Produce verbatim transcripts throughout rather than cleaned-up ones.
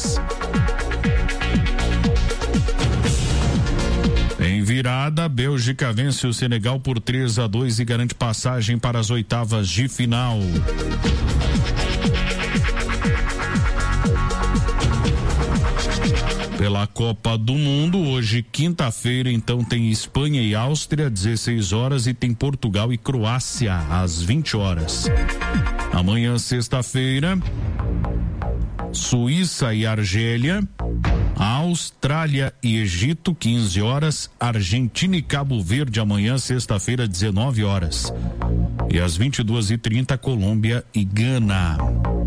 horas. Em virada, Bélgica vence o Senegal por três a dois e garante passagem para as oitavas de final. Pela Copa do Mundo, hoje, quinta-feira, então tem Espanha e Áustria, dezesseis horas, e tem Portugal e Croácia, às vinte horas. Amanhã, sexta-feira, Suíça e Argélia, Austrália e Egito, quinze horas, Argentina e Cabo Verde, amanhã, sexta-feira, dezenove horas. E às vinte e duas e trinta, Colômbia e Gana.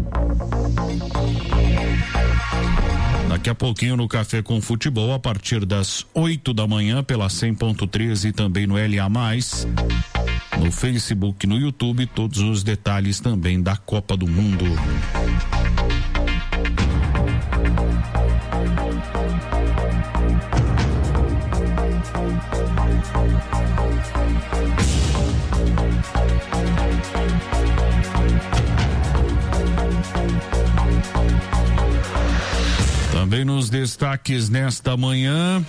Daqui a pouquinho no Café com Futebol, a partir das oito da manhã, pela cem ponto treze e também no L A mais, no Facebook, no YouTube, todos os detalhes também da Copa do Mundo. Também nos destaques nesta manhã,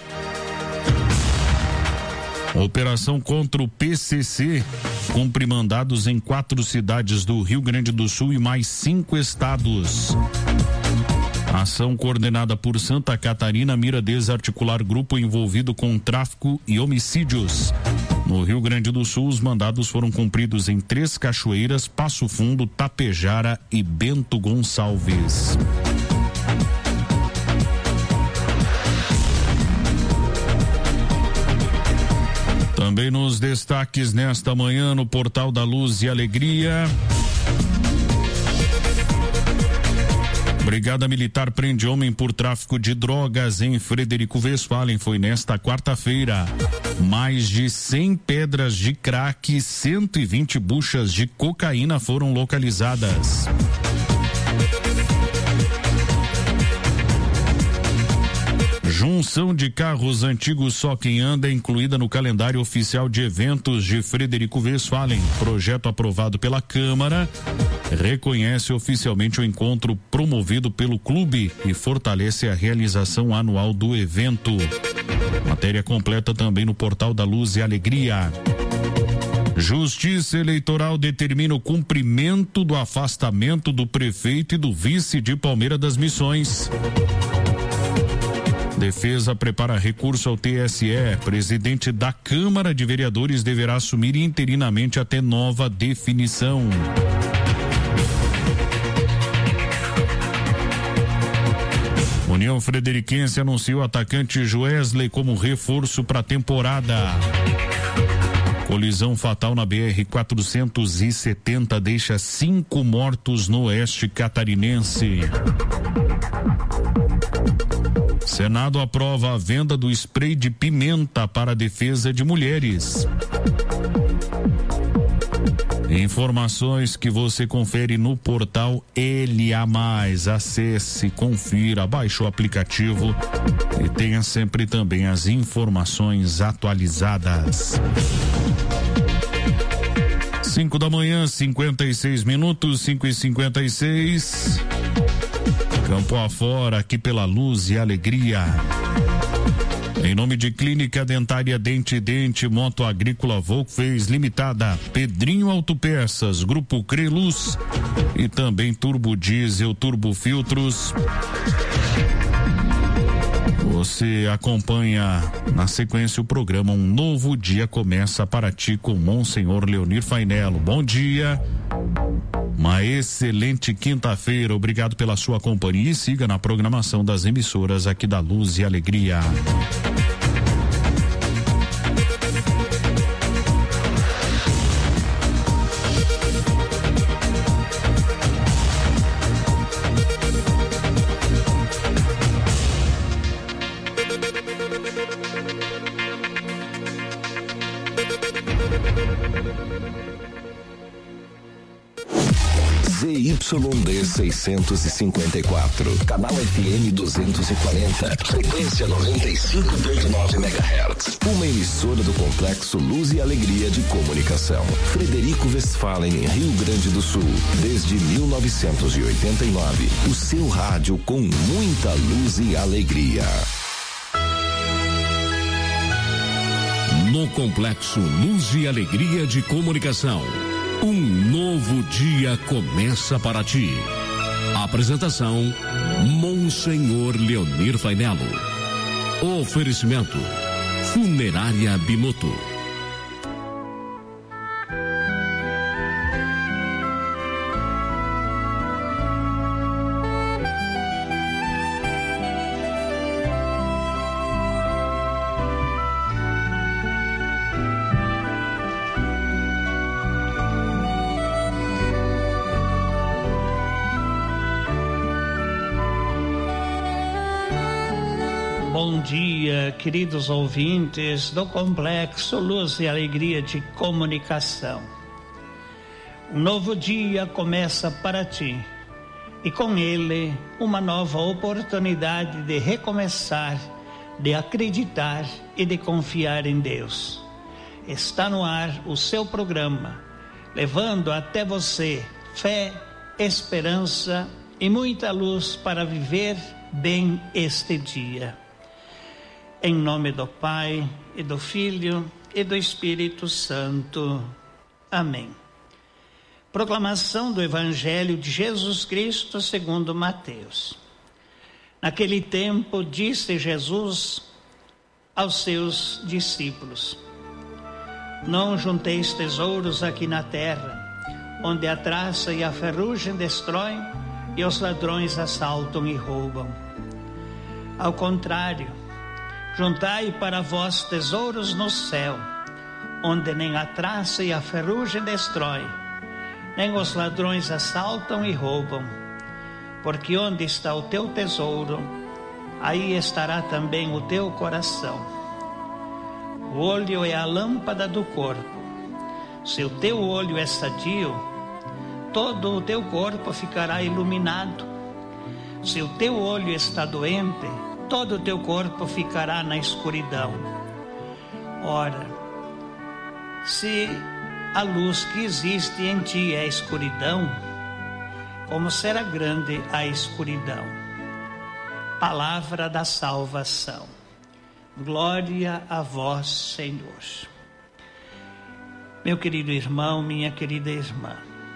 operação contra o P C C cumpre mandados em quatro cidades do Rio Grande do Sul e mais cinco estados. Ação coordenada por Santa Catarina mira desarticular grupo envolvido com tráfico e homicídios. No Rio Grande do Sul, os mandados foram cumpridos em Três Cachoeiras, Passo Fundo, Tapejara e Bento Gonçalves. Também nos destaques nesta manhã no Portal da Luz e Alegria. Brigada Militar prende homem por tráfico de drogas em Frederico Westphalen. Foi nesta quarta-feira. Mais de cem pedras de crack e cento e vinte buchas de cocaína foram localizadas. Junção de carros antigos Só Quem Anda é incluída no calendário oficial de eventos de Frederico Westphalen. Projeto aprovado pela Câmara reconhece oficialmente o encontro promovido pelo clube e fortalece a realização anual do evento. Matéria completa também no Portal da Luz e Alegria. Justiça Eleitoral determina o cumprimento do afastamento do prefeito e do vice de Palmeira das Missões. Defesa prepara recurso ao T S E. Presidente da Câmara de Vereadores deverá assumir interinamente até nova definição. União Frederiquense anuncia o atacante Joesley como reforço para a temporada. Colisão fatal na B R quatrocentos e setenta deixa cinco mortos no oeste catarinense. Senado aprova a venda do spray de pimenta para a defesa de mulheres. Informações que você confere no portal L A mais. Acesse, confira, baixe o aplicativo e tenha sempre também as informações atualizadas. Cinco da manhã, cinquenta e seis minutos, cinco e cinquenta e seis. Campo afora, aqui pela Luz e Alegria. Em nome de Clínica Dentária Dente e Dente, Moto Agrícola Volkswagen Limitada, Pedrinho Autopeças, Grupo Creluz e também Turbo Diesel, Turbo Filtros. Você acompanha na sequência o programa Um Novo Dia Começa para ti com Monsenhor Leonir Fainello. Bom dia, uma excelente quinta-feira, obrigado pela sua companhia e siga na programação das emissoras aqui da Luz e Alegria. Z Y Y D seiscentos e cinquenta e quatro, canal F M duzentos e quarenta, frequência noventa e cinco ponto nove megahertz. Uma emissora do Complexo Luz e Alegria de Comunicação. Frederico Westphalen, em Rio Grande do Sul, desde mil novecentos e oitenta e nove. O seu rádio com muita luz e alegria. No Complexo Luz e Alegria de Comunicação, um novo dia começa para ti. Apresentação: Monsenhor Leonir Fainello. Oferecimento: Funerária Binotto. Bom dia, queridos ouvintes do Complexo Luz e Alegria de Comunicação. Um novo dia começa para ti e com ele uma nova oportunidade de recomeçar, de acreditar e de confiar em Deus. Está no ar o seu programa, levando até você fé, esperança e muita luz para viver bem este dia. Em nome do Pai, e do Filho, e do Espírito Santo. Amém. Proclamação do Evangelho de Jesus Cristo segundo Mateus. Naquele tempo, disse Jesus aos seus discípulos: Não junteis tesouros aqui na terra, onde a traça e a ferrugem destroem, e os ladrões assaltam e roubam. Ao contrário, juntai para vós tesouros no céu, onde nem a traça e a ferrugem destrói, nem os ladrões assaltam e roubam. Porque onde está o teu tesouro, aí estará também o teu coração. O olho é a lâmpada do corpo. Se o teu olho é sadio, todo o teu corpo ficará iluminado. Se o teu olho está doente, todo o teu corpo ficará na escuridão. Ora, se a luz que existe em ti é escuridão, como será grande a escuridão? Palavra da salvação. Glória a vós, Senhor. Meu querido irmão, minha querida irmã,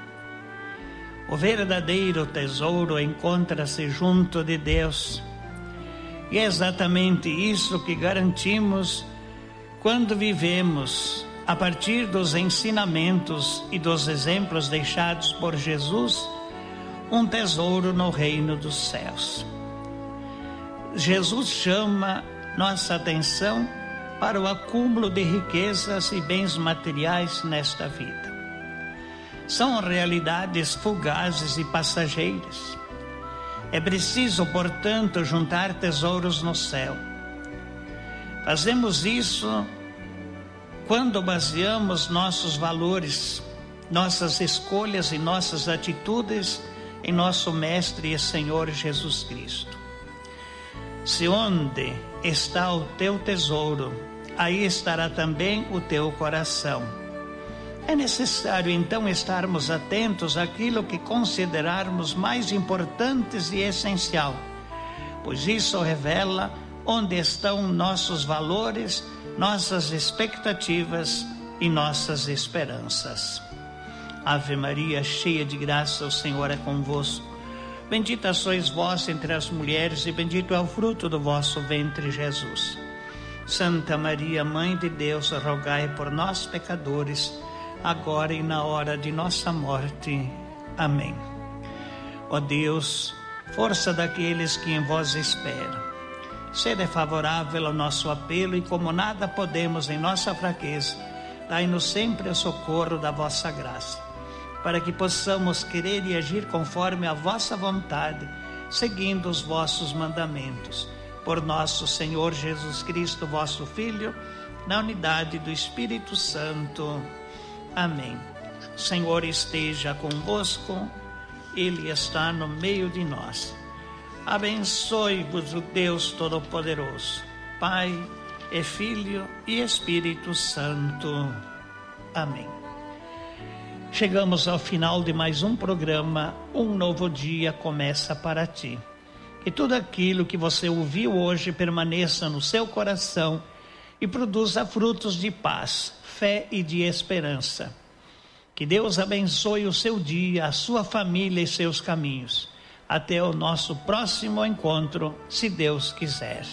o verdadeiro tesouro encontra-se junto de Deus. E é exatamente isso que garantimos quando vivemos a partir dos ensinamentos e dos exemplos deixados por Jesus, um tesouro no reino dos céus. Jesus chama nossa atenção para o acúmulo de riquezas e bens materiais nesta vida. São realidades fugazes e passageiras. É preciso, portanto, juntar tesouros no céu. Fazemos isso quando baseamos nossos valores, nossas escolhas e nossas atitudes em nosso Mestre e Senhor Jesus Cristo. Se onde está o teu tesouro, aí estará também o teu coração. É necessário, então, estarmos atentos àquilo que considerarmos mais importantes e essencial, pois isso revela onde estão nossos valores, nossas expectativas e nossas esperanças. Ave Maria, cheia de graça, o Senhor é convosco. Bendita sois vós entre as mulheres e bendito é o fruto do vosso ventre, Jesus. Santa Maria, Mãe de Deus, rogai por nós, pecadores, agora e na hora de nossa morte. Amém. Ó Deus, força daqueles que em vós esperam, sede favorável ao nosso apelo e como nada podemos em nossa fraqueza, dai-nos sempre o socorro da vossa graça, para que possamos querer e agir conforme a vossa vontade, seguindo os vossos mandamentos. Por nosso Senhor Jesus Cristo, vosso Filho, na unidade do Espírito Santo. Amém. O Senhor esteja convosco, Ele está no meio de nós. Abençoe-vos o Deus Todo-Poderoso, Pai e Filho e Espírito Santo. Amém. Chegamos ao final de mais um programa, Um Novo Dia Começa para Ti. Que tudo aquilo que você ouviu hoje permaneça no seu coração e produza frutos de paz, fé e de esperança. Que Deus abençoe o seu dia, a sua família e seus caminhos. Até o nosso próximo encontro, se Deus quiser.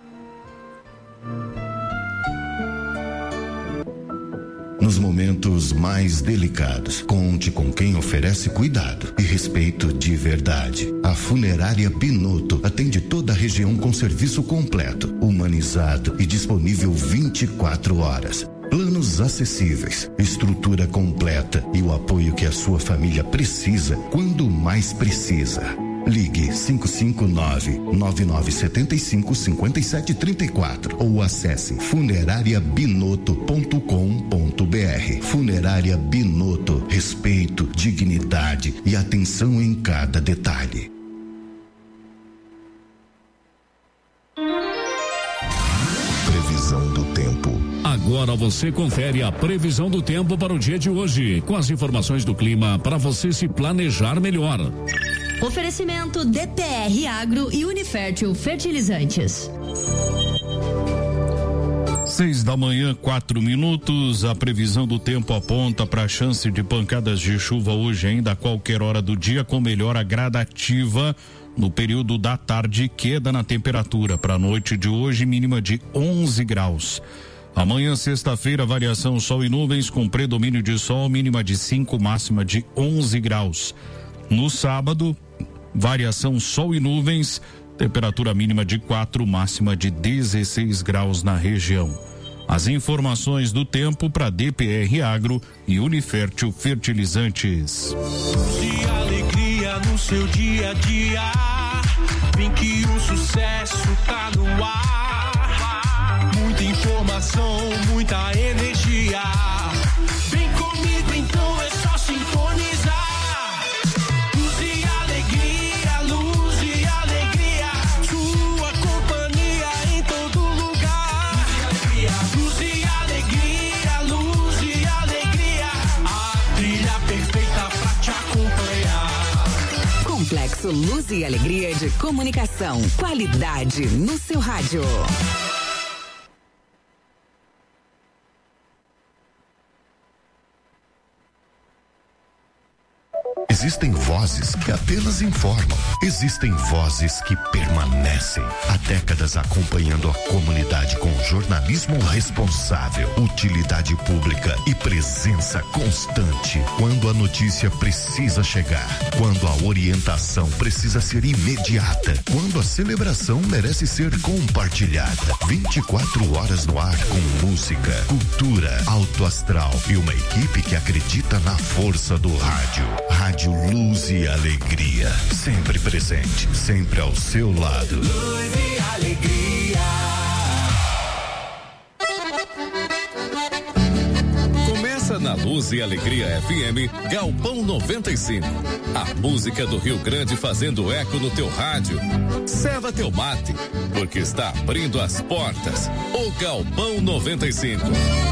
Nos momentos mais delicados, conte com quem oferece cuidado e respeito de verdade. A Funerária Binotto atende toda a região com serviço completo, humanizado e disponível vinte e quatro horas. Planos acessíveis, estrutura completa e o apoio que a sua família precisa quando mais precisa. Ligue cinco cinco nove, nove nove sete cinco, cinco sete três quatro ou acesse funeraria binotto ponto com ponto br. Funerária Binotto, respeito, dignidade e atenção em cada detalhe. Previsão do tempo. Agora você confere a previsão do tempo para o dia de hoje, com as informações do clima para você se planejar melhor. Oferecimento D P R Agro e Unifértil Fertilizantes. Seis da manhã, quatro minutos. A previsão do tempo aponta para a chance de pancadas de chuva hoje ainda a qualquer hora do dia, com melhora gradativa no período da tarde e queda na temperatura. Para a noite de hoje, mínima de onze graus. Amanhã, sexta-feira, variação sol e nuvens com predomínio de sol, mínima de cinco, máxima de onze graus. No sábado, variação sol e nuvens, temperatura mínima de quatro, máxima de dezesseis graus na região. As informações do tempo para D P R Agro e Unifértil Fertilizantes. E alegria no seu dia a dia, vem que o sucesso tá no ar. Muita informação, muita energia. Vem comigo então, é só sintonizar. Complexo Luz e Alegria de Comunicação. Qualidade no seu rádio. Existem vozes que apenas informam. Existem vozes que permanecem. Há décadas acompanhando a comunidade com jornalismo responsável, utilidade pública e presença constante. Quando a notícia precisa chegar. Quando a orientação precisa ser imediata. Quando a celebração merece ser compartilhada. vinte e quatro horas no ar com música, cultura, alto astral e uma equipe que acredita na força do rádio. Rádio Luz e Alegria, sempre presente, sempre ao seu lado. Luz e alegria. Começa na Luz e Alegria F M, Galpão noventa e cinco. A música do Rio Grande fazendo eco no teu rádio. Serva teu mate, porque está abrindo as portas. O Galpão noventa e cinco.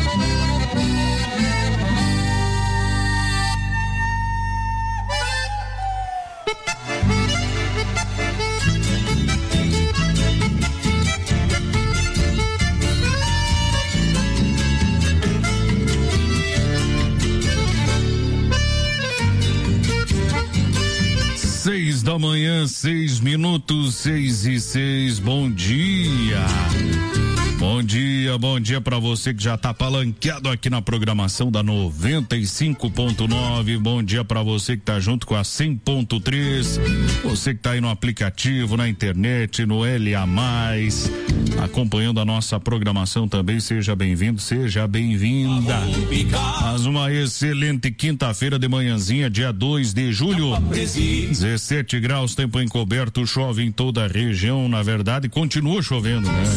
Seis da manhã, seis minutos, seis e seis. Bom dia. Bom dia, bom dia para você que já tá palanqueado aqui na programação da noventa e cinco ponto nove. Bom dia para você que tá junto com a cem ponto três. Você que tá aí no aplicativo, na internet, no L A mais, acompanhando a nossa programação também. Seja bem-vindo, seja bem-vinda. Mais uma excelente quinta-feira de manhãzinha, dia dois de julho. dezessete graus, tempo encoberto, chove em toda a região. Na verdade, continua chovendo, né?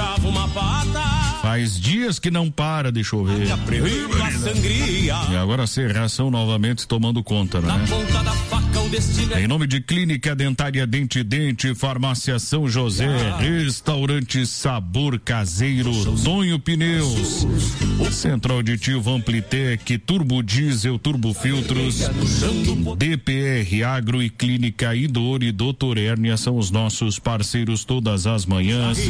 Faz dias que não para de chover. E agora a serração novamente tomando conta, né? Em nome de Clínica Dentária Dente Dente, Farmácia São José, Restaurante Sabor Caseiro, Tonho Pneus, Centro Auditivo Amplitec, Turbo Diesel, Turbo Filtros, D P R Agro e Clínica Idor e doutor Hérnia são os nossos parceiros todas as manhãs.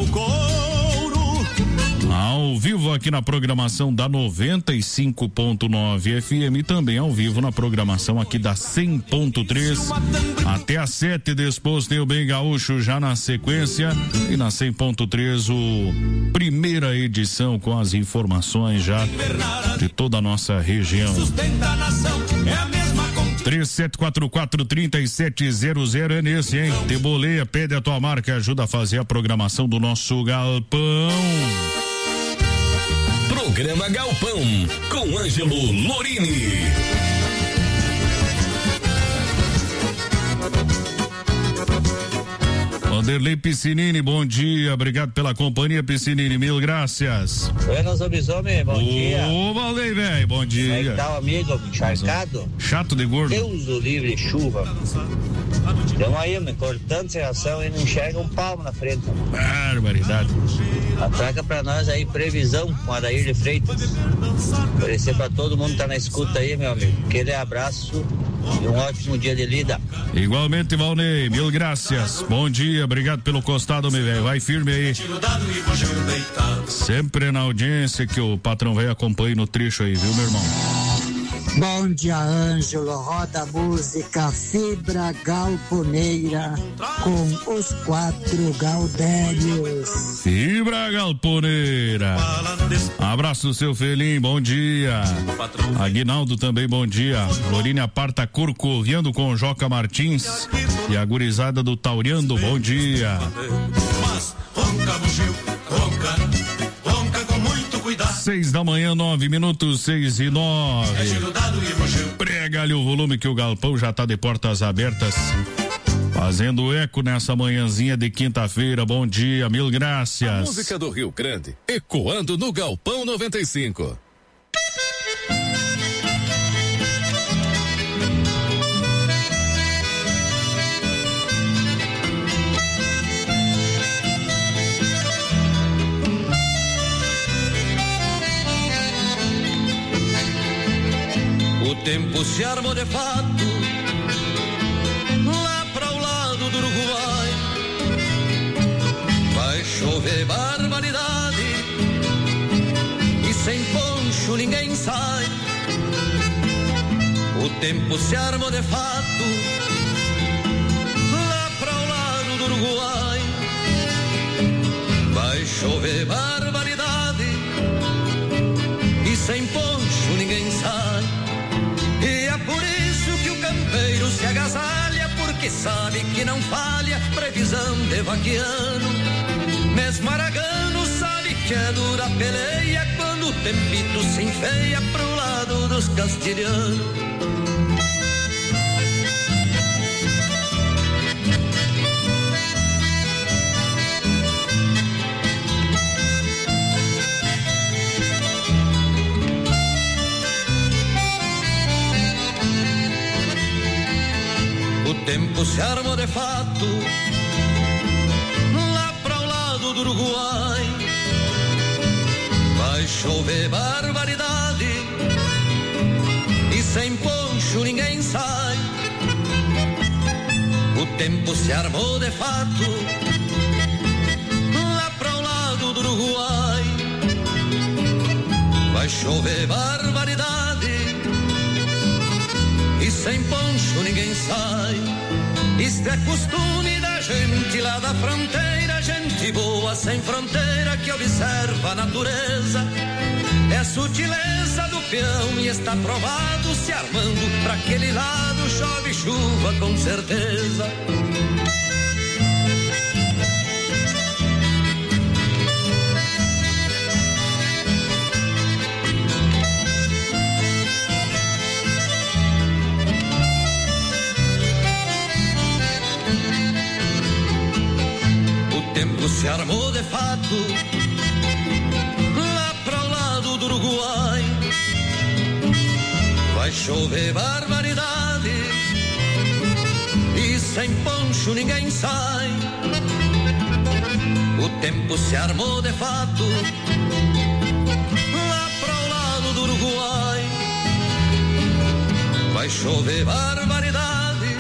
Ao vivo aqui na programação da noventa e cinco ponto nove F M e também ao vivo na programação aqui da cem ponto três. Até às sete depois tem o Bem Gaúcho já na sequência e na cem ponto três o primeira edição com as informações já de toda a nossa região. três sete quatro quatro, três sete zero zero é nesse, hein? Te boleia, pede a tua marca, ajuda a fazer a programação do nosso galpão. Programa Galpão com Ângelo Lorini. Vanderlei Piscinini, bom dia, obrigado pela companhia, Piscinini, mil graças. Buenas, lobisomem, bom Ô, dia. Ô, Valei, velho, bom dia. Como é que tá o amigo encharcado? Chato de gordo. Deus o livre, chuva. Então aí, me cortando sem ação e não enxerga um palmo na frente. Barbaridade. Atraca pra nós aí, previsão com Adair de Freitas. Oferecer pra todo mundo que tá na escuta aí, meu amigo. Aquele abraço e um ótimo dia de lida. Igualmente, Valnei, mil graças. Bom dia, obrigado pelo costado, meu velho. Vai firme aí. Sempre na audiência que o patrão velho acompanha no trecho aí, viu, meu irmão? Bom dia, Ângelo. Roda a música Fibra Galponeira com os quatro Gaudérios. Fibra Galponeira. Abraço, seu Felim, bom dia. Aguinaldo também, bom dia. Lorine Parta Corcoviando com Joca Martins e a gurizada do Tauriando, bom dia. Seis da manhã, nove minutos, seis e nove. Prega ali o volume que o galpão já tá de portas abertas. Fazendo eco nessa manhãzinha de quinta-feira. Bom dia, mil graças. A música do Rio Grande, ecoando no Galpão noventa e cinco. O tempo se armou de fato lá para o lado do Uruguai. Vai chover barbaridade e sem poncho ninguém sai. O tempo se armou de fato lá para o lado do Uruguai. Vai chover barbaridade e sem poncho ninguém sai. E é por isso que o campeiro se agasalha, porque sabe que não falha previsão de vaquiano. Mesmo Aragano sabe que é dura peleia quando o tempito se enfeia pro lado dos castilhanos. O tempo se armou de fato lá para o lado do Uruguai. Vai chover barbaridade e sem poncho ninguém sai. O tempo se armou de fato lá para o lado do Uruguai. Vai chover barbaridade e sem poncho ninguém sai. Isto é costume da gente lá da fronteira, gente boa sem fronteira que observa a natureza. É sutileza do peão e está provado se armando pra aquele lado chove chuva com certeza. O tempo se armou de fato lá para o lado do Uruguai. Vai chover barbaridade sem poncho ninguém sai. O tempo se armou de fato lá para o lado do Uruguai. Vai chover barbaridade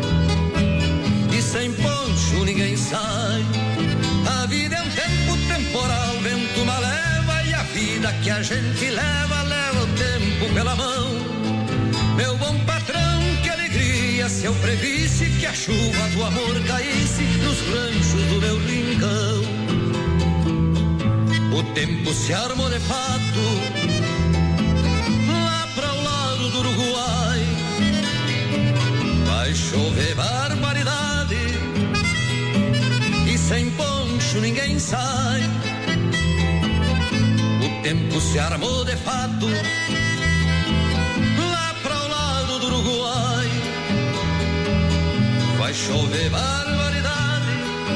e sem poncho ninguém sai. A vida é um tempo temporal, vento uma leva, e a vida que a gente leva, leva o tempo pela mão. Meu bom patrão, que alegria se eu previsse que a chuva do amor caísse nos ranchos do meu rincão. O tempo se armou de fato lá para o lado do Uruguai. Vai chover barbaridade e sem poncho ninguém sai. O tempo se armou de fato lá para o lado do Uruguai. Vai chover barbaridade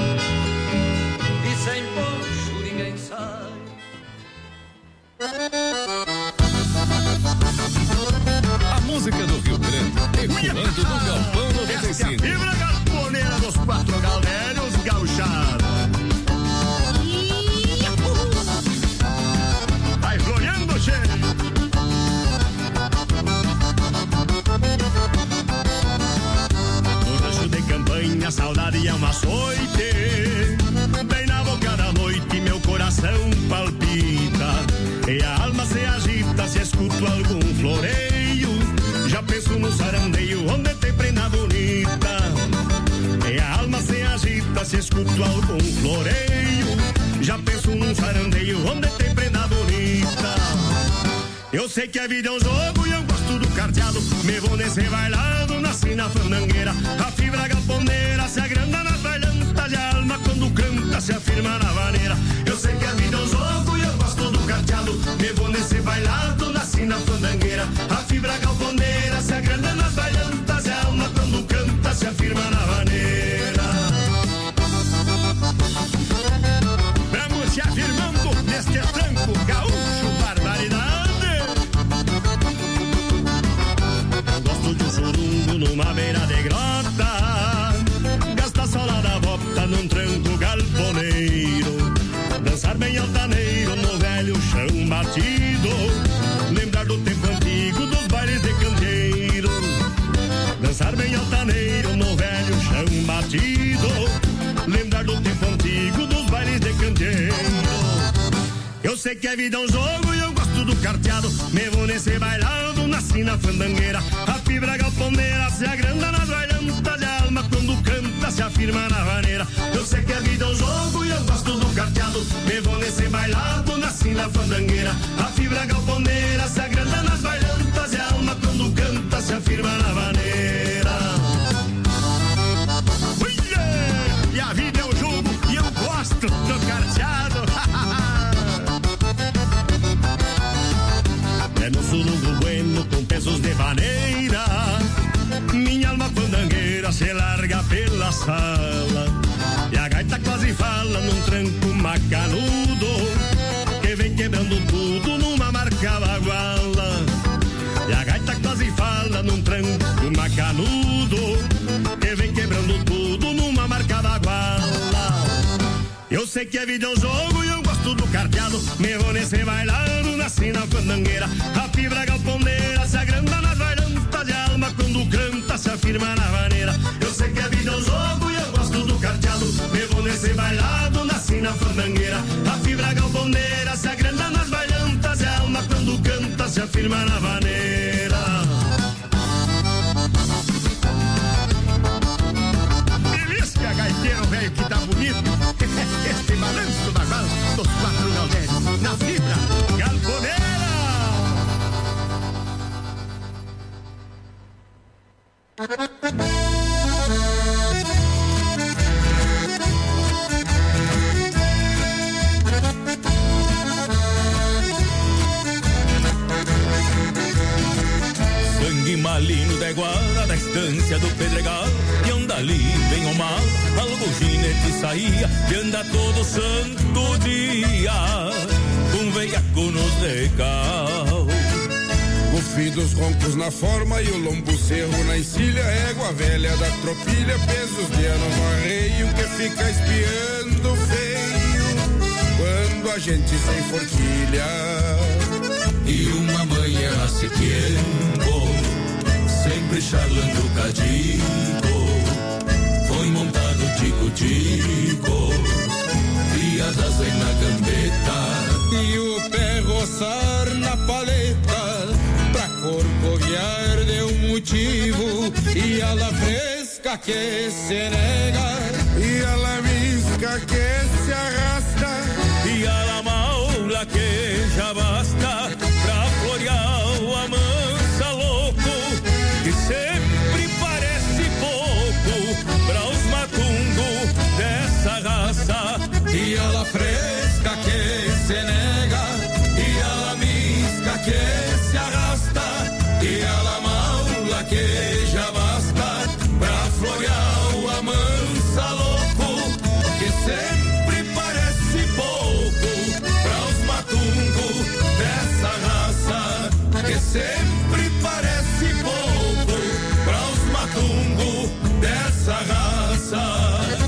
e sem poncho ninguém sai. A música do Rio Grande, ecoando no Galpão noventa e cinco. Esta é a fibra galponeira dos quatro gaudérios gauchados. Vai floreando, cheiro. No rancho de campanha, saudade é uma açoite. Bem na boca da noite, meu coração palpita. E a alma se agita, se escuto algum floreio. Já penso no sarandeio, onde tem prenda bonita. E a alma se agita, se escuto algum floreio. Já penso num sarandeio, onde tem prenda bonita. Eu sei que a vida é um jogo e eu gosto do carteado. Me vou nesse bailado, nasci na fandangueira. A fibra galponeira se agranda nas bailantas. E a alma quando canta se afirma na vaneira. Eu sei que a vida é um jogo e eu gosto do carteado. Me vou nesse bailado, nasci na fandangueira. A fibra galponeira se agranda nas bailantas. E a alma quando canta se afirma na vaneira. Vamos se afirmando neste tranco gaúcho, barbaridade. Gosto de um churungo numa beira de grota. Gasta a sola da bota num tranco galponeiro. Dançar bem altaneiro no velho chão batido. Lembrar do tempo antigo dos bailes de canteiro. Dançar bem altaneiro no velho chão batido. Lembrar do tempo antigo dos bailes de canteiro. Eu sei que a vida é um jogo e eu gosto do carteado. Me vou nesse bailado, nasci na fandangueira. A fibra galponeira se agranda nas bailantas. E a alma quando canta se afirma na vaneira. Eu sei que a vida é um jogo e eu gosto do carteado. Me vou nesse bailado, nasci na fandangueira. A fibra galponeira se agranda nas bailantas. E a alma quando canta se afirma na vaneira. Uiê! E a vida é um jogo e eu gosto do carteado. É no surungo bueno com pesos de vaneira. Minha alma fandangueira se larga pela sala. E a gaita quase fala num tranco macanudo. Que vem quebrando tudo numa marca baguala. E a gaita quase fala num tranco macanudo. Que vem quebrando tudo numa marca baguala. Eu sei que a vida é um jogo e eu gosto do carteado. Me vou nesse bailado, nasci na fandangueira. A fibra galponeira se agranda nas bailantas. E a alma quando canta se afirma na vaneira. Eu sei que a vida é um jogo e eu gosto do carteado. Me vou nesse bailado, nasci na fandangueira. A fibra galponeira se agranda nas bailantas. E a alma quando canta se afirma na vaneira. Belisca, gaiteiro velho que tá bonito. Este balanço bagual dos quatro gaudérios na fibra galponeira. Sangue malino da iguara da estância do Pedregal. E onde ali, bem ou mal, algo ginete saía. E anda todo santo dia com veiaco nos decal. O Bufidos roncos na forma e o lombo cerro na encilha, égua velha da tropilha, pesos de anos no arreio que fica espiando feio quando a gente sem forquilha. E uma manhã hace tiempo, sempre charlando cadico, foi montado tico-tico, criadas aí na gambeta, e o pé roçar na paleta, pra corcoviar de um motivo, e a la fresca que se nega, e a la misca que se arrasta, e a la maula que já basta, pra florear o amansa louco, que sempre parece pouco, pra os matungos dessa raça, e a la fresca que se nega, e a la misca que se arrasta, e a la maula que já basta, pra florear o amansa louco, que sempre parece pouco, pra os matungos dessa raça, que sempre parece pouco, pra os matungos dessa raça.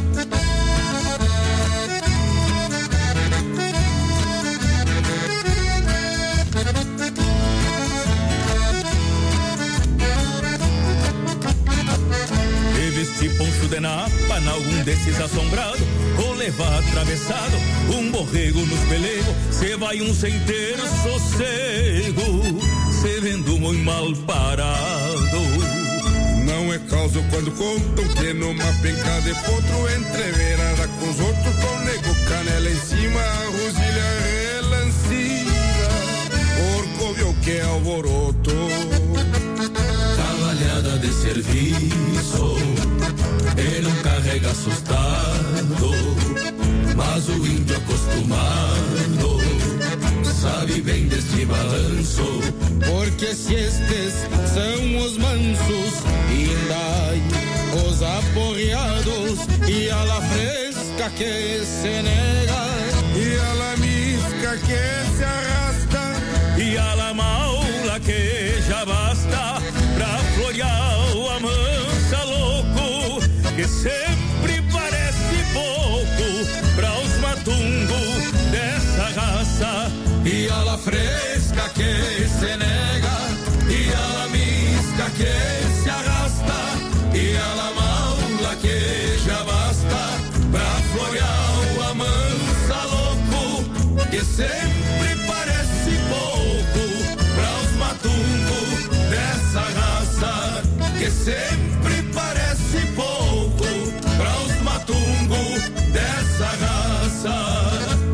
Vestir poncho de napa nalgum desses assombrado, ou levar atravessado um borrego nos pelegos, cê vai um sem ter sossego, cê vendo muito mal parado. Não é causa quando contam que numa penca de potro, entreverada com os outros, com nego canela em cima, a rosilha relancia, porco viu que é alvoroto. Cavalhada de serviço, ele não carrega assustado, mas o índio acostumado sabe bem deste balanço, porque se estes são os mansos, e ainda os aporreados, e a la fresca que se nega, e a la misca que se arrasta, e a la maula que já basta, pra florear o amansa louco, que sempre parece pouco, pra os matungos dessa raça, e a la fresca que se nega, e a la misca que se arrasta, e a la maula que já basta, pra florear o amansa louco, que sempre parece pouco, pra os matungos dessa raça, que sempre parece pouco, pra os matungos dessa raça.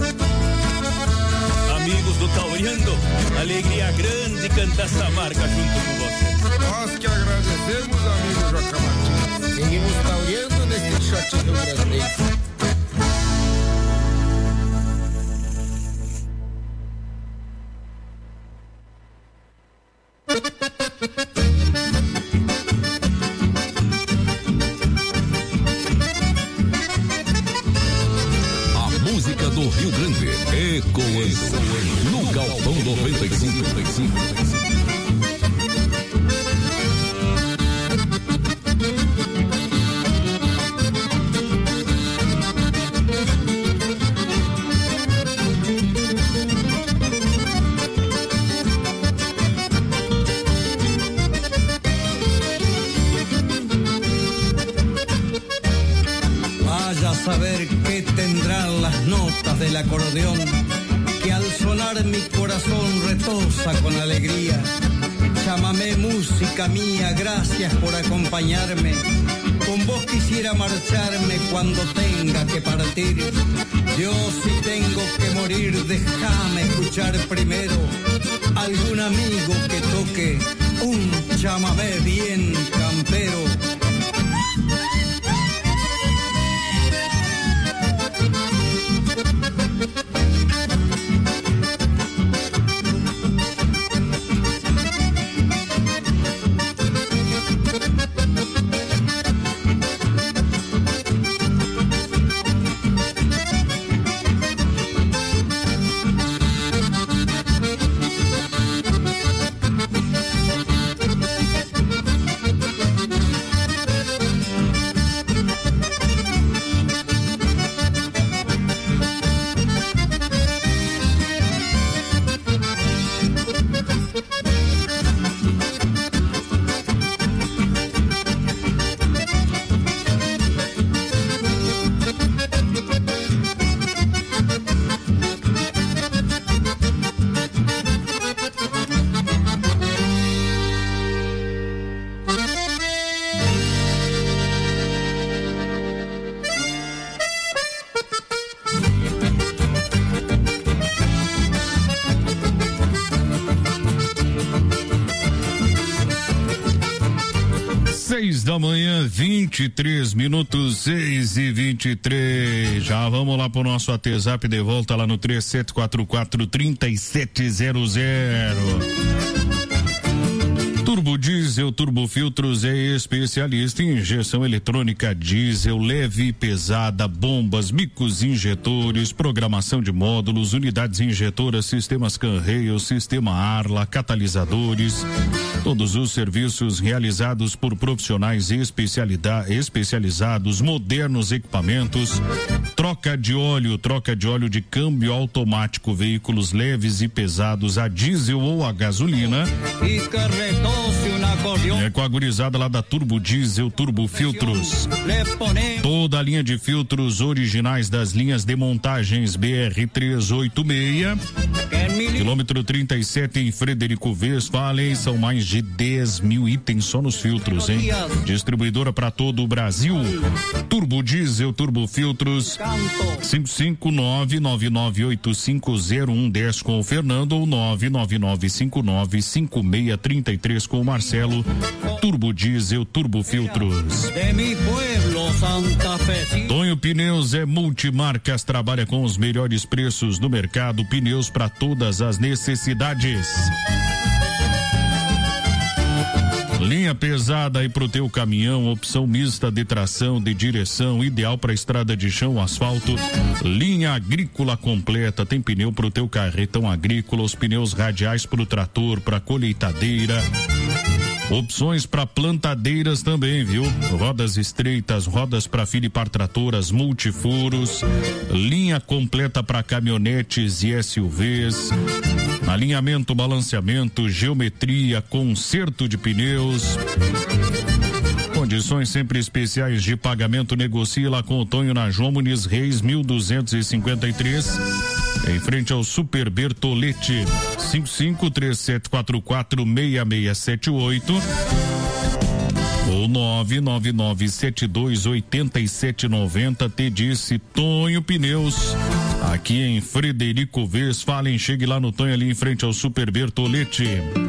Amigos do Tauriando, alegria grande cantar essa marca junto com vocês. Nós que agradecemos, amigo Joca Martins. Seguimos tauriando neste chatinho grande. A música do Rio Grande ecoando no Galpão noventa e cinco. Vaya a saber qué tendrán las notas del acordeón, que al sonar mi corazón retosa con alegría. Llámame música mía, gracias por acompañarme. Con vos quisiera marcharme cuando tenga que partir. Yo si tengo que morir, déjame escuchar primero algún amigo que toque un chamamé bien campero. da manhã, vinte e três minutos, seis e vinte e três. Já vamos lá pro nosso WhatsApp de volta lá no três sete quatro quatro, três sete zero zero. Turbo Diesel Turbo Filtros é especialista em injeção eletrônica diesel leve e pesada, bombas, micos injetores, programação de módulos, unidades injetoras, sistemas Canreio, sistema Arla, catalisadores. Todos os serviços realizados por profissionais especializados, modernos equipamentos, troca de óleo, troca de óleo de câmbio automático, veículos leves e pesados a diesel ou a gasolina. É com a gurizada lá da Turbo Diesel Turbo Filtros. Toda a linha de filtros originais das linhas de montagens B R trezentos e oitenta e seis, quilômetro trinta e sete em Frederico Westphalen. São mais de dez mil itens só nos filtros, hein? Distribuidora para todo o Brasil. Turbo Diesel Turbo Filtros, cinco cinco nove, nove nove oito cinco zero um um zero com o Fernando ou nove nove nove cinco nove cinco seis três três com o Marcelo. Turbo Diesel Turbo Filtros. Tonho Pneus é multimarcas, trabalha com os melhores preços do mercado, pneus para todas as necessidades. Linha pesada aí pro teu caminhão, opção mista de tração, de direção, ideal para estrada de chão, asfalto. Linha agrícola completa, tem pneu pro teu carretão agrícola, os pneus radiais pro trator, pra colheitadeira. Opções para plantadeiras também, viu? Rodas estreitas, rodas para filipar tratoras, multifuros, linha completa para caminhonetes e S U Vs, alinhamento, balanceamento, geometria, conserto de pneus. Condições sempre especiais de pagamento, negocia lá com o Tonho na João Muniz Reis, mil duzentos e cinquenta e três. Em frente ao Super Bertolete, cinco cinco três sete quatro quatro seis seis sete oito ou nove nove nove sete dois oito sete nove zero. Te disse Tonho Pneus, aqui em Frederico Westphalen. Chegue lá no Tonho, ali em frente ao Super Bertolete.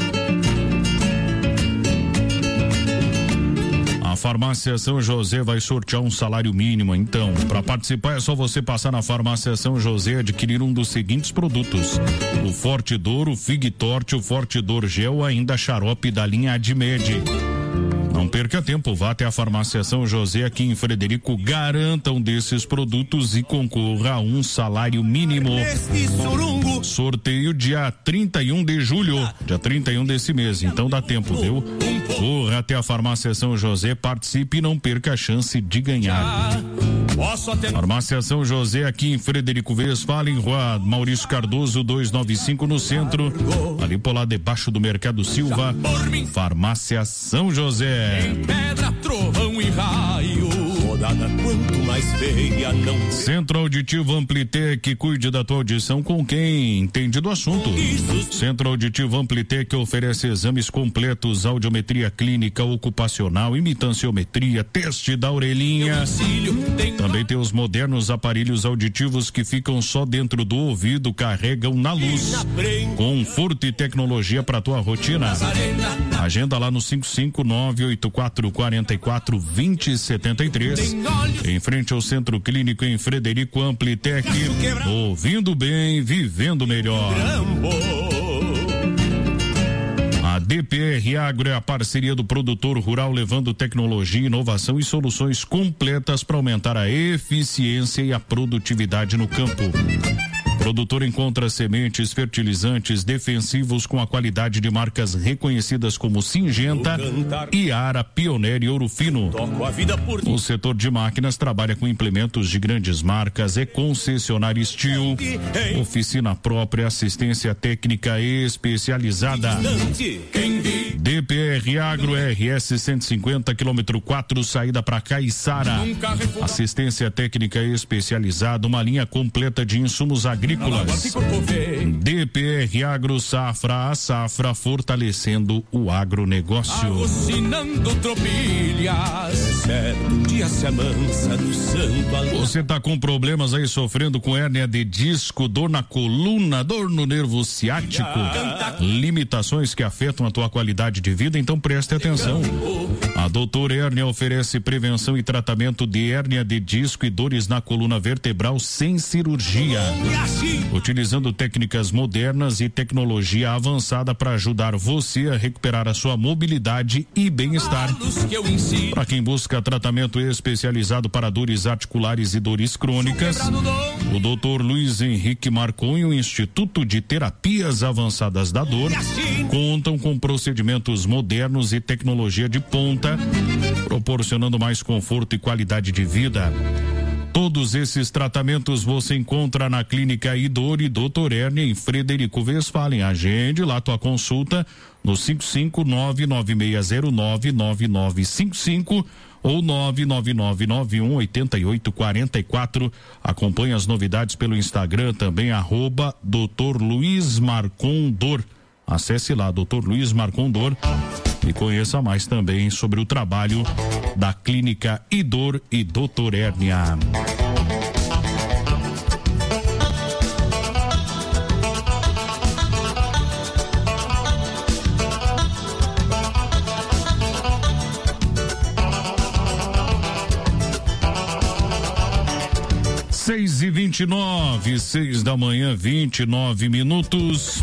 A Farmácia São José vai sortear um salário mínimo, então. Para participar é só você passar na Farmácia São José e adquirir um dos seguintes produtos: o Forte Dor, o Fig Torte, o Forte Dor Gel, ainda xarope da linha Admed. Não perca tempo, vá até a Farmácia São José aqui em Frederico, garanta um desses produtos e concorra a um salário mínimo. Sorteio dia trinta e um de julho, dia trinta e um desse mês, então dá tempo, viu? Corra até a Farmácia São José, participe e não perca a chance de ganhar. Farmácia São José aqui em Frederico Westphalen, Rua Maurício Cardoso dois nove cinco no centro, ali por lá debaixo do Mercado Silva. Farmácia São José. Em pedra, trovão e raio, rodada quanto mais feia não. Centro Auditivo Amplitec, cuide da tua audição com quem entende do assunto. Centro Auditivo Amplitec oferece exames completos, audiometria clínica, ocupacional, imitanciometria, teste da orelhinha. Também tem os modernos aparelhos auditivos que ficam só dentro do ouvido, carregam na luz. Conforto e tecnologia para tua rotina. Agenda lá no cinco cinco nove oito quatro quatro quatro dois zero sete três, em frente ao Centro Clínico em Frederico Amplitec. Ouvindo bem, vivendo melhor. A D P R Agro é a parceria do produtor rural, levando tecnologia, inovação e soluções completas para aumentar a eficiência e a produtividade no campo. O produtor encontra sementes, fertilizantes, defensivos com a qualidade de marcas reconhecidas como Singenta, Iara, Pioneer e Ouro Fino. O setor de máquinas trabalha com implementos de grandes marcas, é concessionária Steel, oficina própria, assistência técnica especializada. D P R Agro, R S cento e cinquenta, quilômetro quatro, saída para Caiçara. Assistência técnica especializada, uma linha completa de insumos agrícolas agrícolas. D P R Agro Safra, a safra fortalecendo o agronegócio. Alucinando tropilhas, certo dia se amansa no santo alô. Você tá com problemas aí, sofrendo com hérnia de disco, dor na coluna, dor no nervo ciático, limitações que afetam a tua qualidade de vida? Então preste atenção. A Doutor Hérnia oferece prevenção e tratamento de hérnia de disco e dores na coluna vertebral sem cirurgia, utilizando técnicas modernas e tecnologia avançada para ajudar você a recuperar a sua mobilidade e bem-estar. Para quem busca tratamento especializado para dores articulares e dores crônicas, o doutor Luiz Henrique Marcon e o Instituto de Terapias Avançadas da Dor contam com procedimentos modernos e tecnologia de ponta, proporcionando mais conforto e qualidade de vida. Todos esses tratamentos você encontra na Clínica Idor e doutor Hérnia em Frederico Westphalen. Agende lá tua consulta no cinco cinco nove nove seis zero nove nove nove cinco cinco ou nove nove nove nove um oito oito quatro quatro. Acompanhe as novidades pelo Instagram também, arroba doutor Luiz Marcondor. Acesse lá, doutor Luiz Marcondor, e conheça mais também sobre o trabalho da Clínica Idor e doutor Hérnia. Seis e vinte e nove, seis da manhã, vinte e nove minutos.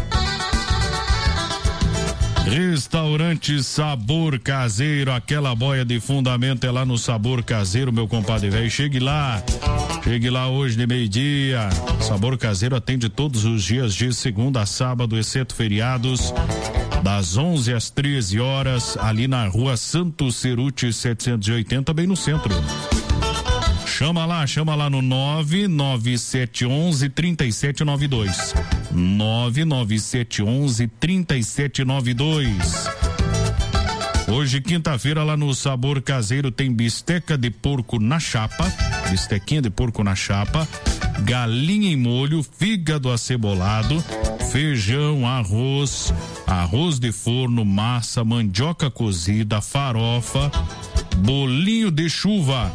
Restaurante Sabor Caseiro, aquela boia de fundamento é lá no Sabor Caseiro, meu compadre velho. Chegue lá, chegue lá hoje de meio-dia. Sabor Caseiro atende todos os dias de segunda a sábado, exceto feriados, das onze às treze horas, ali na rua Santo Ceruti setecentos e oitenta, bem no centro. Chama lá, chama lá no nove nove sete um um três sete nove dois. nove nove sete um um três sete nove dois. Hoje, quinta-feira, lá no Sabor Caseiro tem bisteca de porco na chapa, bistequinha de porco na chapa, galinha em molho, fígado acebolado, feijão, arroz, arroz de forno, massa, mandioca cozida, farofa, bolinho de chuva,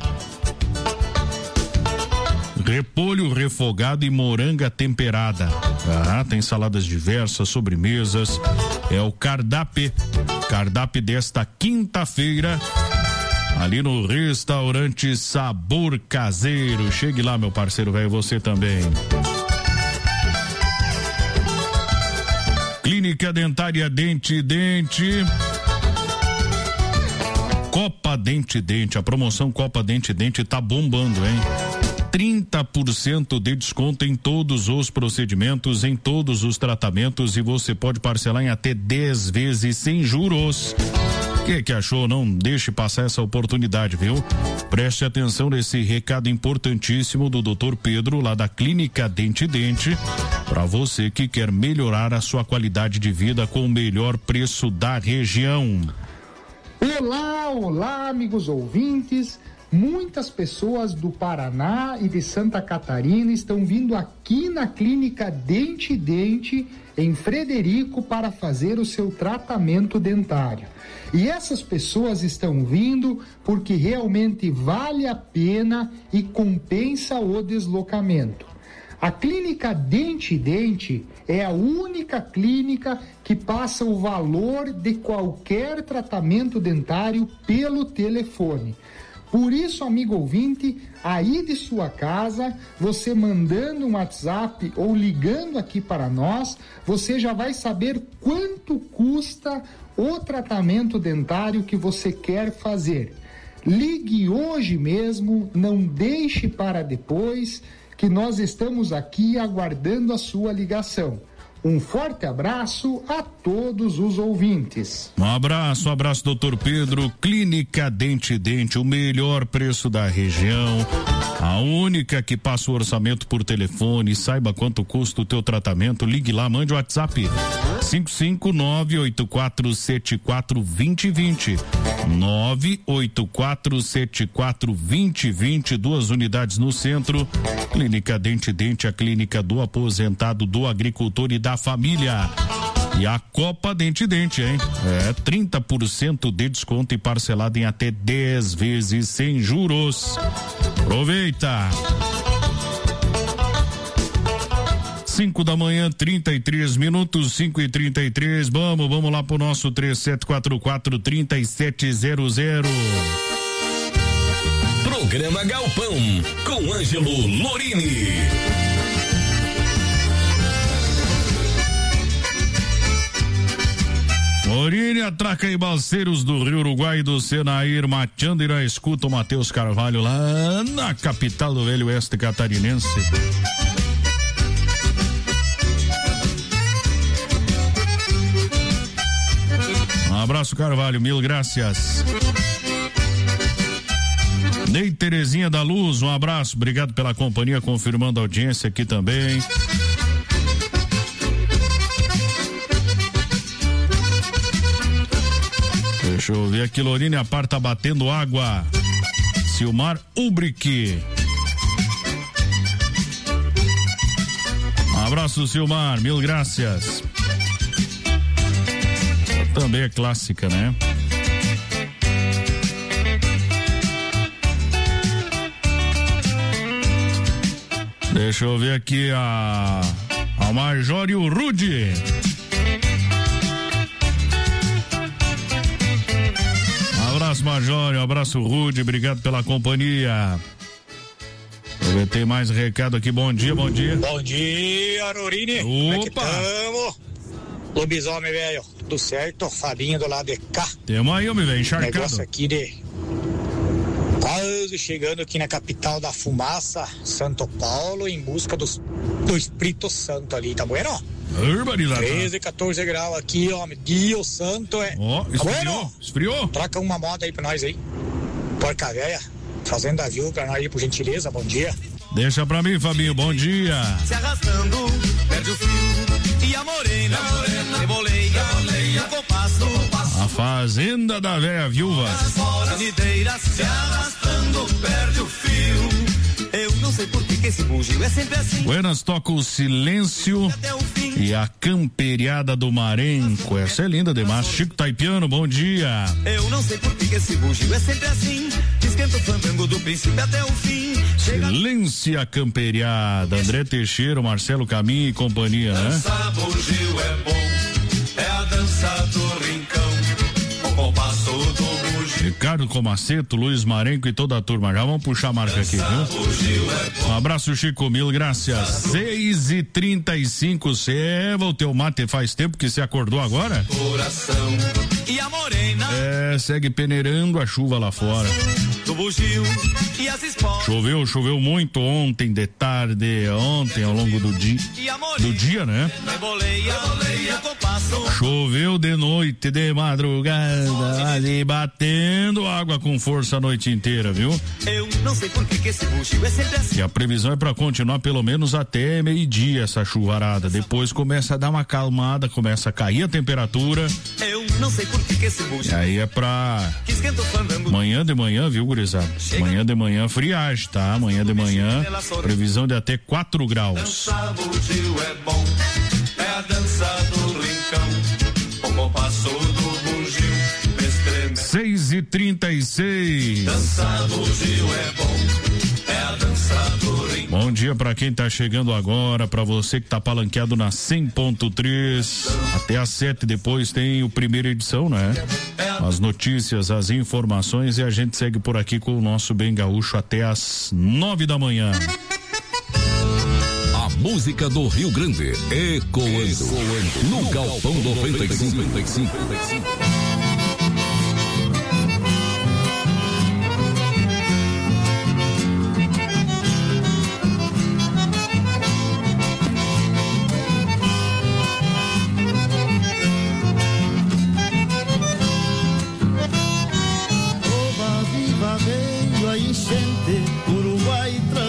repolho refogado e moranga temperada. Ah, tem saladas diversas, sobremesas. É o cardápio, cardápio desta quinta-feira, ali no Restaurante Sabor Caseiro. Chegue lá, meu parceiro velho, você também. Clínica Dentária Dente Dente. Copa Dente Dente, a promoção Copa Dente Dente tá bombando, hein? trinta por cento de desconto em todos os procedimentos, em todos os tratamentos, e você pode parcelar em até dez vezes sem juros. O que que achou? Não deixe passar essa oportunidade, viu? Preste atenção nesse recado importantíssimo do doutor Pedro, lá da Clínica Dente Dente, para você que quer melhorar a sua qualidade de vida com o melhor preço da região. Olá, olá, amigos ouvintes. Muitas pessoas do Paraná e de Santa Catarina estão vindo aqui na Clínica Dente Dente, em Frederico, para fazer o seu tratamento dentário. E essas pessoas estão vindo porque realmente vale a pena e compensa o deslocamento. A Clínica Dente Dente é a única clínica que passa o valor de qualquer tratamento dentário pelo telefone. Por isso, amigo ouvinte, aí de sua casa, você mandando um WhatsApp ou ligando aqui para nós, você já vai saber quanto custa o tratamento dentário que você quer fazer. Ligue hoje mesmo, não deixe para depois, que nós estamos aqui aguardando a sua ligação. Um forte abraço a todos os ouvintes. Um abraço, um abraço, doutor Pedro. Clínica Dente Dente, o melhor preço da região. A única que passa o orçamento por telefone, saiba quanto custa o teu tratamento, ligue lá, mande o WhatsApp cinco cinco nove oito quatro sete quatro dois zero dois zero nove oito quatro sete quatro dois zero dois zero, duas unidades no centro. Clínica Dente Dente, a clínica do aposentado, do agricultor e da família. E a Copa Dente Dente, hein? É trinta por cento de desconto e parcelado em até dez vezes sem juros. Aproveita! cinco da manhã, trinta e três minutos, cinco e trinta e três. Vamos, vamos lá pro nosso três sete quatro quatro, três sete zero zero. Programa Galpão com Ângelo Lorini. Lorini, atraca e balseiros do Rio Uruguai, do Senair, mateando e na escuta o Matheus Carvalho lá na capital do velho oeste catarinense. Um abraço, Carvalho, mil graças. Ney Terezinha da Luz, um abraço, obrigado pela companhia, confirmando a audiência aqui também. Deixa eu ver aqui, Lorine, a par tá batendo água. Silmar Ubrick. Um abraço, Silmar, mil graças. Também é clássica, né? Deixa eu ver aqui a a Major e o Rude. Um abraço, Major, um abraço, Rude, obrigado pela companhia. Eu tem mais recado aqui, bom dia, bom dia. Bom dia, Arorini. Opa! Como é que tamo? Lobisomem, velho, tudo certo? Fabinho do lado de cá. Temos aí, homem, velho, encharcado. Negócio aqui de quase chegando aqui na capital da fumaça, Santo Paulo, em busca dos, do Espírito Santo ali, tá bueno? treze, quatorze graus aqui, homem, Dio Santo é. Ó, oh, esfriou, bueno? Esfriou? Troca uma moda aí pra nós aí. Porca véia, fazenda viu pra nós aí, por gentileza, bom dia. Deixa pra mim, Fabinho, bom dia. Se arrastando, perde o fio. E a morena, reboleia, o compasso. A fazenda da véia viúva. Se arrastando, perde o fio. Eu não sei por que, que esse bugio é sempre assim. Buenas, toca o Silêncio e a Camperiada do Marenco. Essa é linda demais. Chico Taipiano, bom dia. Eu não sei por que, que esse bugio é sempre assim. Esquenta o fandango do princípio até o fim. Silêncio, a Camperiada. André Teixeira, Marcelo Caminho e companhia, né? Dança bugio é bom, é a dança do rincão, o compasso do bugio. Ricardo Comaceto, Luiz Marenco e toda a turma. Já vamos puxar a marca aqui, viu? Um abraço, Chico, mil graças. seis e trinta e cinco, Seva, o teu mate faz tempo que você acordou agora? Coração. E a morena é, segue peneirando a chuva lá fora. Do bugio e as esporas. Choveu, choveu muito ontem de tarde, ontem ao longo do dia, do dia, né? Reboleia, reboleia, compasso. Choveu de noite, de madrugada, ali batendo água com força a noite inteira, viu? Eu não sei por que, que esse bugio é sempre assim. E a previsão é pra continuar pelo menos até meio-dia essa chuvarada. Depois começa a dar uma acalmada, começa a cair a temperatura. Eu não sei por que, que esse bugio. E aí é pra manhã de manhã, viu, gurizada? Amanhã de manhã friagem, tá? Amanhã de manhã previsão de até quatro graus. Dança bugio é bom, é a dança do rincão, o compasso do bugio me estremece. seis e trinta e seis. Dança bugio é bom, é a dança do rincão. Bom dia pra quem tá chegando agora, pra você que tá palanqueado na cem ponto três, até às sete, depois tem o primeira edição, né? As notícias, as informações, e a gente segue por aqui com o nosso Bem Gaúcho até às nove da manhã. A música do Rio Grande, ecoando, ecoando no Galpão noventa e cinco. Uruguai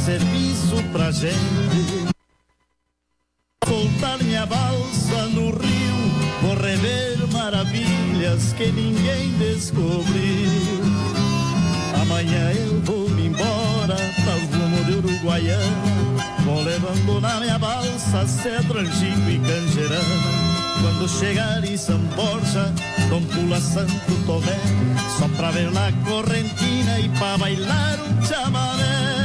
serviço pra gente. Soltar minha balsa no rio, vou rever maravilhas que ninguém descobriu. Amanhã eu vou me embora pra rumo de Uruguaiana, vou levando na minha balsa cedro, angico e canjerana. Quando chegar em São Borja, Dom Pula Santo Tomé, só pra ver na correntina e pra bailar um chamamé.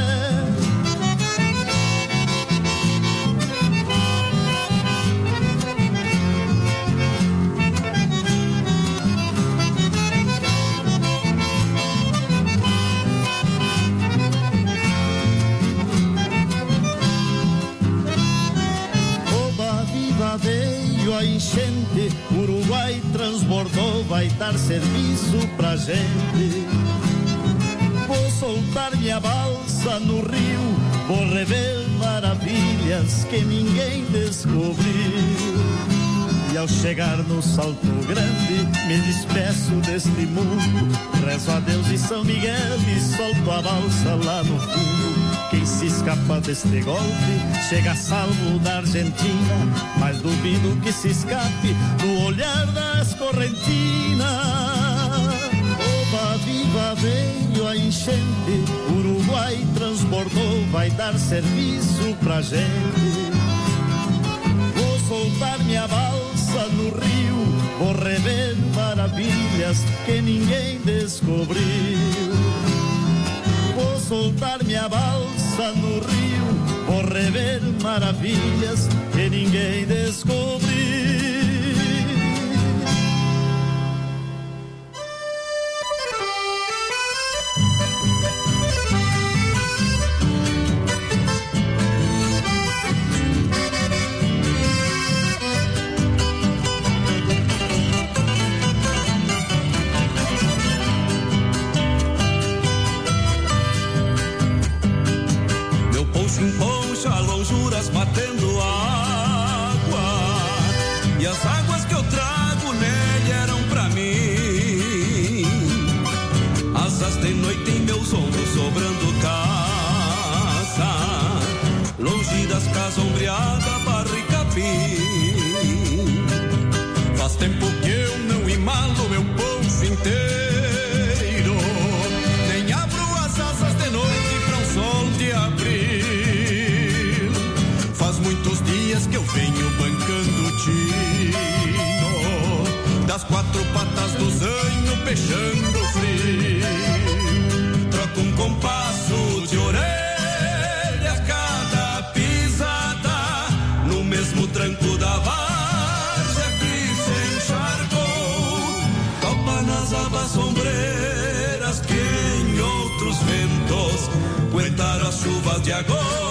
Veio a enchente, Uruguai transbordou, vai dar serviço pra gente. Vou soltar minha balsa no rio, vou rever maravilhas que ninguém descobriu. E ao chegar no Salto Grande, me despeço deste mundo, rezo a Deus e São Miguel e solto a balsa lá no fundo. Quem se escapa deste golpe chega salvo da Argentina, mas duvido que se escape do olhar das correntinas. Oba, viva, veio a enchente, Uruguai transbordou, vai dar serviço pra gente. Vou soltar minha balsa no rio, vou rever maravilhas que ninguém descobriu. Vou soltar minha balsa no rio, vou rever maravilhas que ninguém descobriu. Poncha, lonjuras batendo água, e as águas que eu trago nele eram pra mim. Asas de noite em meus ombros sobrando casa, longe das casas ombreadas, barra e capim. Faz tempo que eu não imalo meu poncho inteiro, nem abro as asas de noite pra um sol de abril. Faz muitos dias que eu venho bancando o tino, das quatro patas do zanho peixando frio. Troco um compasso de orelha a cada pisada, no mesmo tranco da várzea que se encharcou. Topa nas abas sombreiras que em outros ventos aguentaram as chuvas de agosto.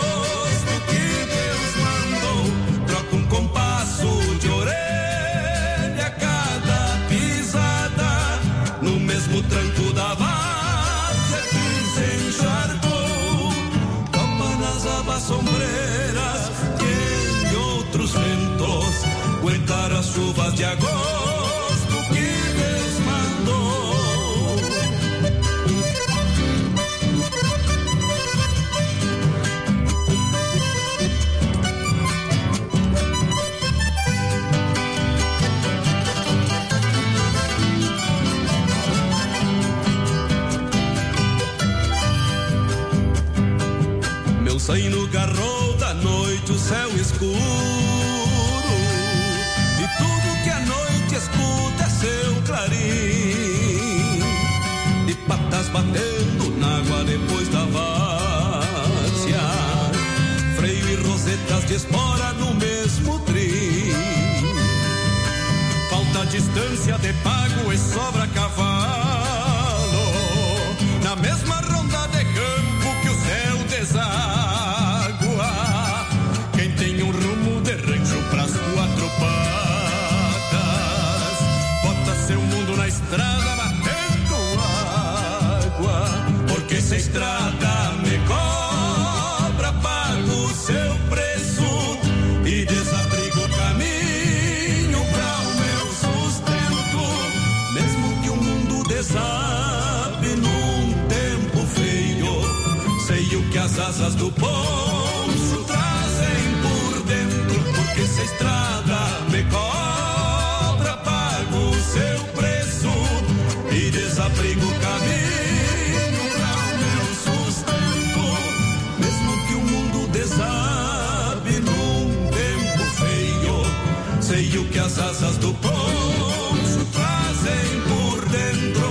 Compasso de orelha a cada pisada, no mesmo tranco da várzea que se encharcou. Topa nas abas sombreiras que em outros ventos aguentaram as chuvas de agosto que Deus mandou. Sai no garrou da noite o céu escuro, e tudo que a noite escuta é seu clarim, de patas batendo na água depois da várzea, freio e rosetas de espora no mesmo trim. Falta distância de pago e sobra cavalo, na mesma ronda de campo que o céu deságua. Quem tem um rumo de rancho pras quatro patas, bota seu mundo na estrada batendo água, porque se a estrada me cobra, pago seu preço e desabrigo o caminho pra o meu sustento. Mesmo que o mundo desabe num tempo feio, sei o que as asas asas do poncho trazem por dentro, porque se a estrada me cobra, pago o seu preço e desabrigo o caminho para o meu sustento. Mesmo que o mundo desabe num tempo feio, sei o que as asas do poncho trazem por dentro.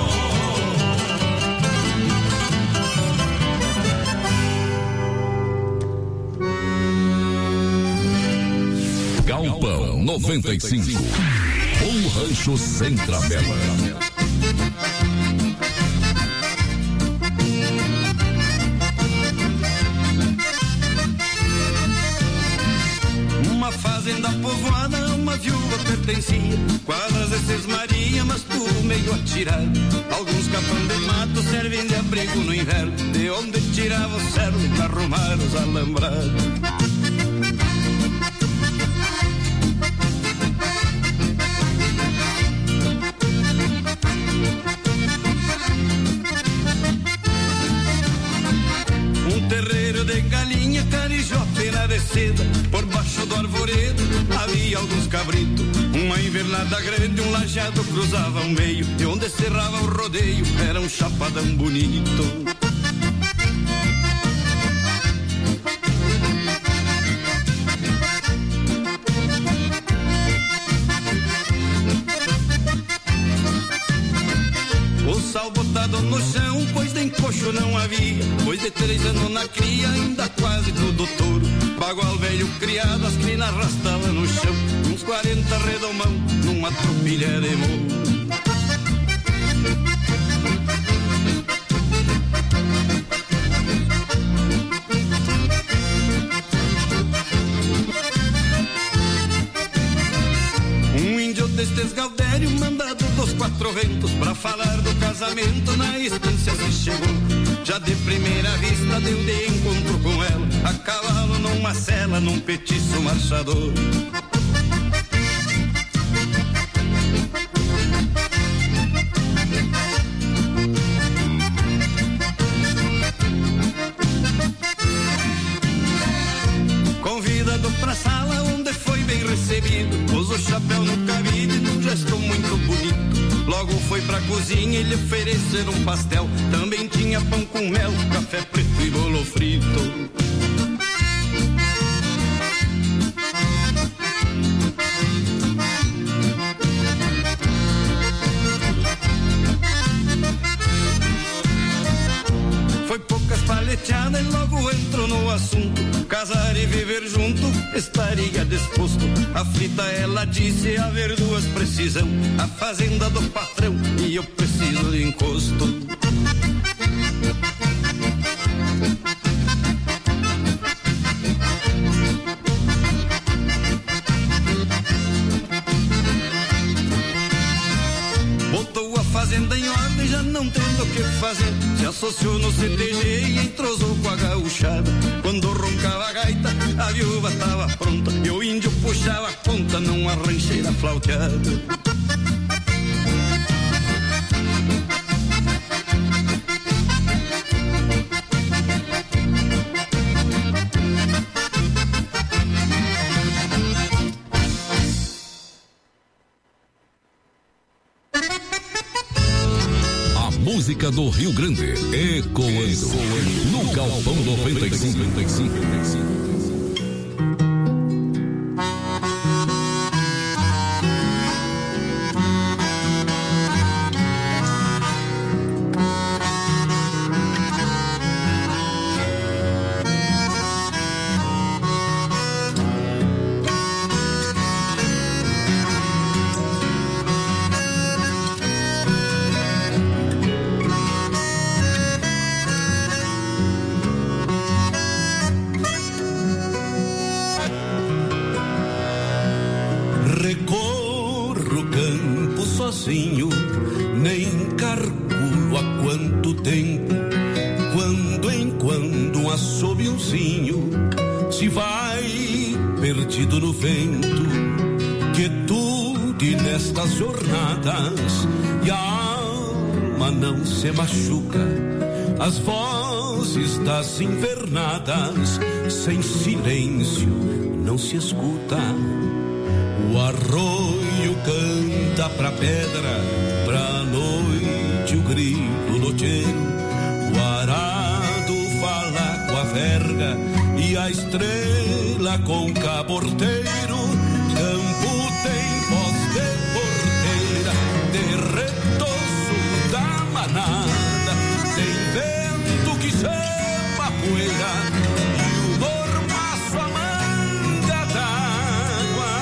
Galpão noventa e cinco. Um rancho sem travela. Uma fazenda povoada, uma viúva pertencia. Quadras esses Maria, mas tudo meio atirado. Alguns capão de mato servem de abrigo no inverno, de onde tirava o cerro pra arrumar os alambrados. De galinha, carijó, pena de seda. Por baixo do arvoredo havia alguns cabritos. Uma invernada grande, um lajeado cruzava o meio, e onde cerrava o rodeio era um chapadão bonito. O sal botado no chão, pois de encoxo não havia. Pois de três anos na cria, ainda quase tudo touro. Bagual velho criado, as crinas arrastavam no chão. Uns quarenta redomão, numa tropilha de morro. Destes Gaudério, mandado dos quatro ventos, pra falar do casamento, na estância se chegou. Já de primeira vista deu de encontro com ela, a cavalo numa cela, num petiço marchador. Convidado pra sala onde foi bem recebido, pôs o chapéu no cabide num gesto muito bonito. Logo foi pra cozinha e lhe ofereceram um pastel. Também tinha pão com mel, café preto e bolo frito. Foi poucas paleteadas e logo entrou no assunto. Casar e viver junto, estaria disposto. Aflita ela disse, haver duas precisão. A fazenda do patrão e eu preciso de encosto. Botou a fazenda em ordem, já não tendo o que fazer. Se associou no C T G e entrosou com a gauchada. Quando roncava a gaita, a viúva tava pronta e o índio puxava a conta numa rancheira flauteada. Música do Rio Grande, ecoando no Galpão noventa e cinco. sozinho, nem calculo há quanto tempo. Quando em quando um assobiozinho se vai perdido no vento. Quietude nestas jornadas e a alma não se machuca. As vozes vozes das invernadas, sem silêncio não se escuta. O arroio canta pra pedra, pra noite o grilo loteiro. O arado fala com a verga e a estrela com o caborteiro. Campo tem voz de porteira, de retoço da manada. Tem vento que chama poeira e o mormaço a manga d'água.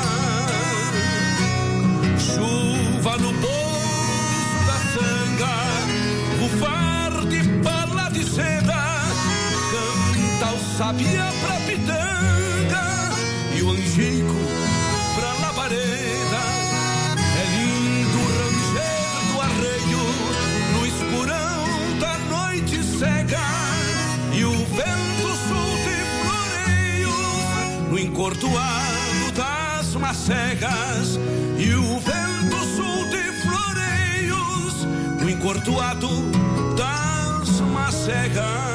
Chuva no poço da sanga, bufar de pala de seda. Canta o sabiá pra pitanga e o angico pra labareda. É lindo o ranger do arreio no escurão da noite cega. E o vento solta e floreios no encordoado das macegas. E o vento solta e floreios no encordoado das macegas.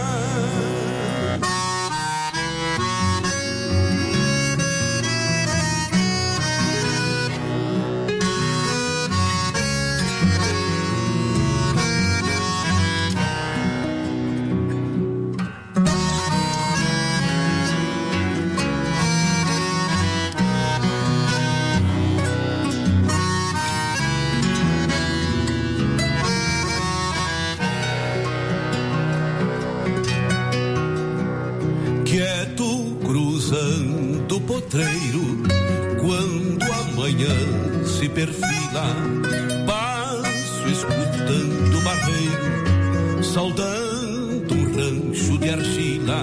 Cruzando o potreiro, quando amanhã se perfila, passo escutando o barreiro, saudando um rancho de argila.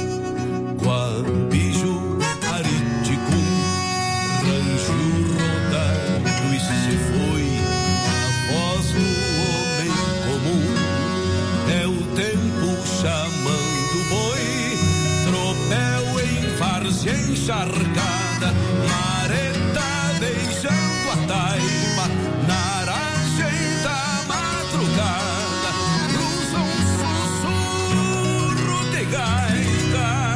Guambijo, Ariticum, rancho rodado e se foi a voz do homem comum. É o tempo chamando o boi, tropel em várzea encharcada, mareta beijando a taipa, na aragem da madrugada, cruza um sussurro de gaita.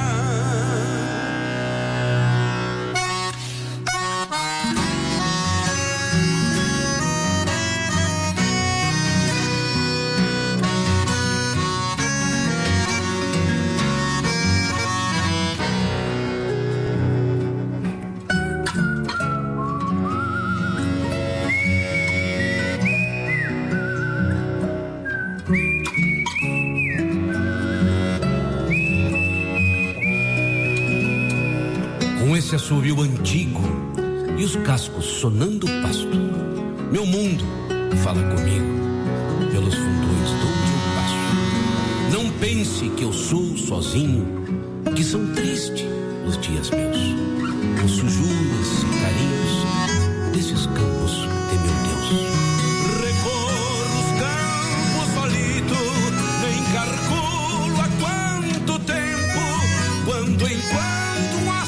Esse assobio antigo e os cascos sonando o pasto, meu mundo fala comigo pelos fundões de onde eu passo. Não pense que eu sou sozinho, que são tristes os dias meus, os sujuras e carinhos desses campos de meu Deus. Recorro os campos solito, nem calculo há quanto tempo, quando em quando um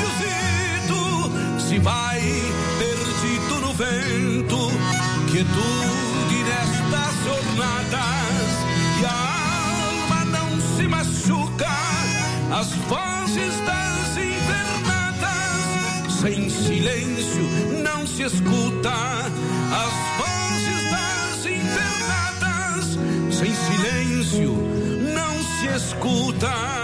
se vai perdido no vento, quietude nestas jornadas, e a alma não se machuca, as vozes das invernadas, sem silêncio não se escuta, as vozes das invernadas, sem silêncio não se escuta.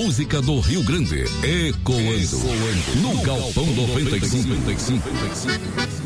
música do Rio Grande, ecoando, ecoando no Galpão noventa e cinco.